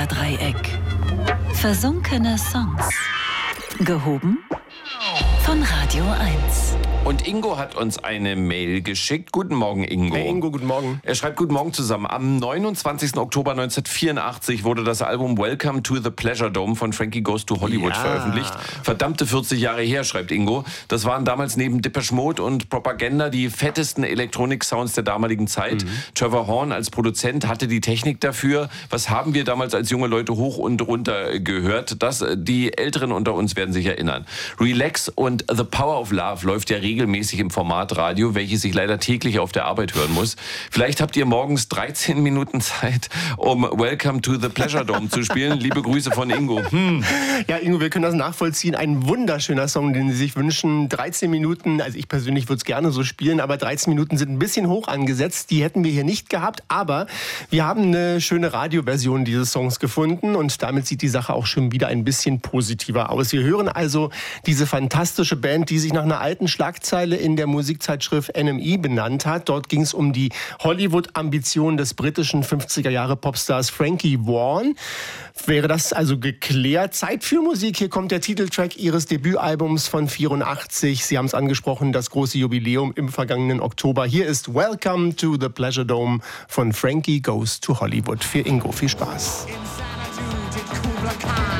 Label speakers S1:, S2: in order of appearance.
S1: Bermuda-Dreieck. Versunkene Songs. Gehoben von Radio 1.
S2: Und Ingo hat uns eine Mail geschickt. Guten Morgen, Ingo.
S3: Hey Ingo, guten Morgen.
S2: Er schreibt, guten Morgen zusammen. Am 29. Oktober 1984 wurde das Album Welcome to the Pleasure Dome von Frankie Goes to Hollywood veröffentlicht. Verdammte 40 Jahre her, schreibt Ingo. Das waren damals neben Depeche Mode und Propaganda die fettesten Elektronik-Sounds der damaligen Zeit. Trevor Horn als Produzent hatte die Technik dafür. Was haben wir damals als junge Leute hoch und runter gehört? Das, die Älteren unter uns werden sich erinnern. Relax und The Power of Love läuft ja regelmäßig im Format Radio, welches ich leider täglich auf der Arbeit hören muss. Vielleicht habt ihr morgens 13 Minuten Zeit, um Welcome to the Pleasure Dome zu spielen. Liebe Grüße von Ingo.
S3: Ja, Ingo, wir können das nachvollziehen. Ein wunderschöner Song, den Sie sich wünschen. 13 Minuten, also ich persönlich würde es gerne so spielen, aber 13 Minuten sind ein bisschen hoch angesetzt. Die hätten wir hier nicht gehabt, aber wir haben eine schöne Radioversion dieses Songs gefunden und damit sieht die Sache auch schon wieder ein bisschen positiver aus. Wir hören also diese fantastische Band, die sich nach einer alten Schlagzeile in der Musikzeitschrift NME benannt hat. Dort ging es um die Hollywood-Ambition des britischen 50er-Jahre-Popstars Frankie Vaughan. Wäre das also geklärt? Zeit für Musik. Hier kommt der Titeltrack ihres Debütalbums von 84. Sie haben es angesprochen, das große Jubiläum im vergangenen Oktober. Hier ist Welcome to the Pleasure Dome von Frankie Goes to Hollywood. Für Ingo viel Spaß.
S4: Insanity did Kubla Khan.